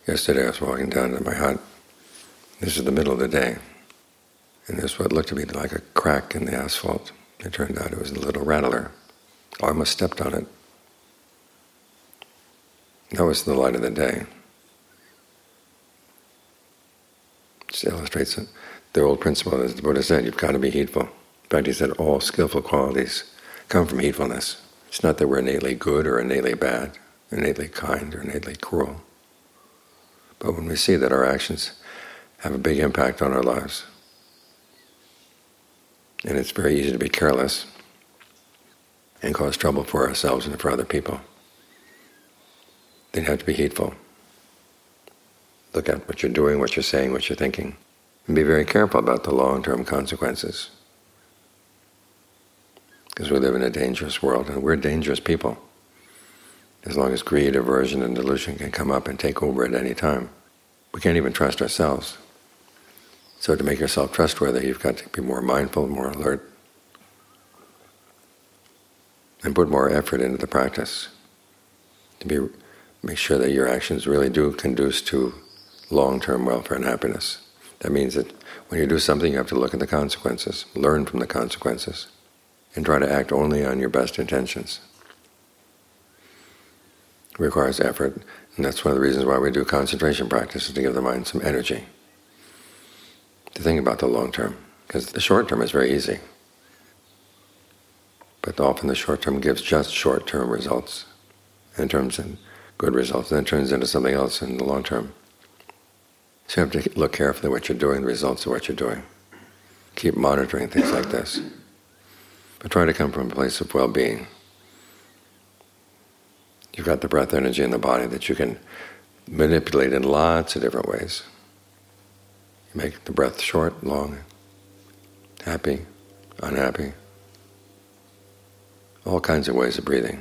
Yesterday I was walking down to my hut. This is the middle of the day, and there's what looked to be like a crack in the asphalt. It turned out it was a little rattler. I almost stepped on it. That was the light of the day. This illustrates it. The old principle, as the Buddha said, you've got to be heedful. In fact, he said all skillful qualities come from heedfulness. It's not that we're innately good or innately bad, innately kind or innately cruel. But when we see that our actions have a big impact on our lives, and it's very easy to be careless and cause trouble for ourselves and for other people, then you have to be heedful. Look at what you're doing, what you're saying, what you're thinking, and be very careful about the long-term consequences. Because we live in a dangerous world, and we're dangerous people. As long as greed, aversion, and delusion can come up and take over at any time, we can't even trust ourselves. So to make yourself trustworthy, you've got to be more mindful, more alert, and put more effort into the practice to make sure that your actions really do conduce to long-term welfare and happiness. That means that when you do something, you have to look at the consequences, learn from the consequences, and try to act only on your best intentions. It requires effort, and that's one of the reasons why we do concentration practice, is to give the mind some energy to think about the long term. Because the short term is very easy, but often the short term gives just short-term results, and turns in good results, and then turns into something else in the long term. So you have to look carefully at what you're doing, the results of what you're doing. Keep monitoring things like this. But try to come from a place of well-being. You've got the breath energy in the body that you can manipulate in lots of different ways. You make the breath short, long, happy, unhappy. All kinds of ways of breathing.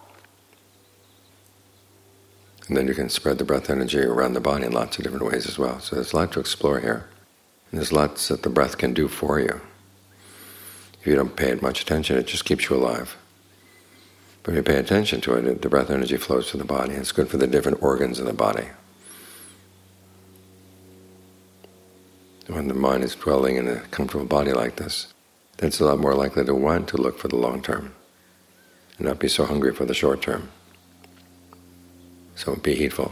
And then you can spread the breath energy around the body in lots of different ways as well. So there's a lot to explore here. And there's lots that the breath can do for you. If you don't pay it much attention, it just keeps you alive. But if you pay attention to it, the breath energy flows through the body. It's good for the different organs in the body. When the mind is dwelling in a comfortable body like this, then it's a lot more likely to want to look for the long term and not be so hungry for the short term. So be heedful.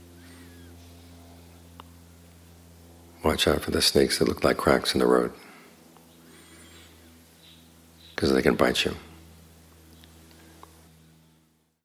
Watch out for the snakes that look like cracks in the road, because they can bite you.